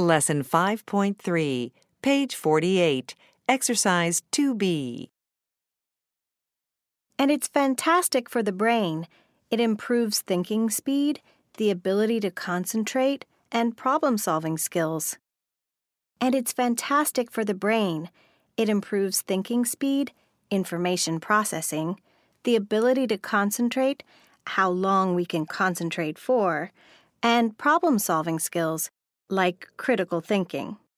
Lesson 5.3, page 48, Exercise 2B. And it's fantastic for the brain. It improves thinking speed, the ability to concentrate, and problem-solving skills. And it's fantastic for the brain. It improves thinking speed, information processing, the ability to concentrate, how long we can concentrate for, and problem-solving skills, like critical thinking.